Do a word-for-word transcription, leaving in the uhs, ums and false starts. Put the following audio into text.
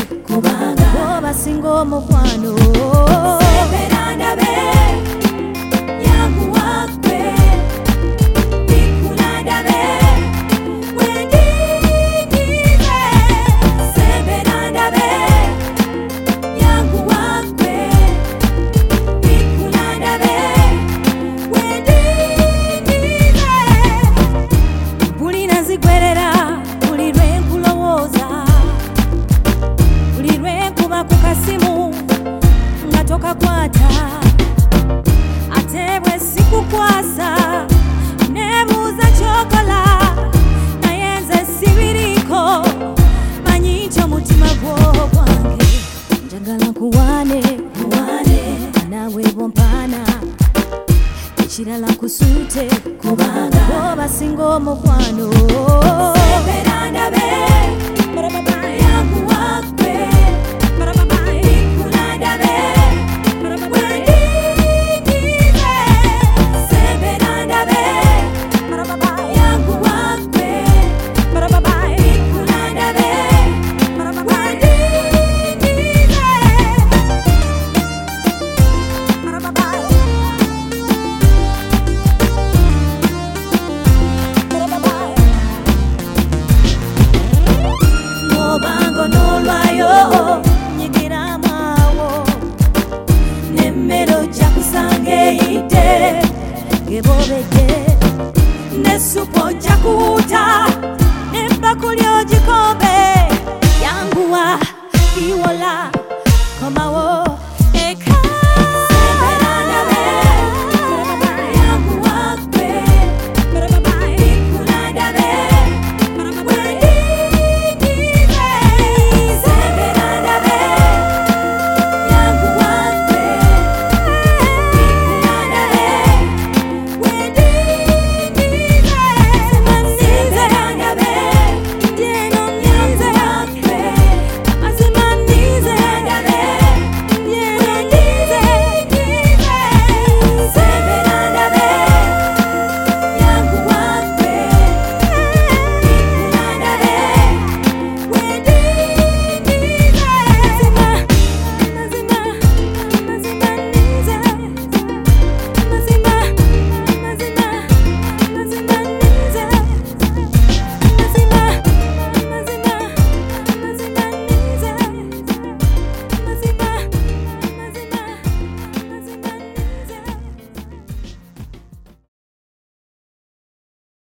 kubanga oba singo mukwano sebera be yangu wakwe bikulanda be wendi nibe sebera be yangu wakwe bikulanda be wendi nibe buli nazigwerera buli lwenkulowoza buli lwenkuba ku kasimu nga tokakwata ate bwe sikukwasa nebuuza kyokola naye nze sibiriko manyi nti omutima gwo gwange njagala nkuwaane kuwaane nawe bompaana ekirala nkusuute kubanga oba singa omukwano sebera ndabe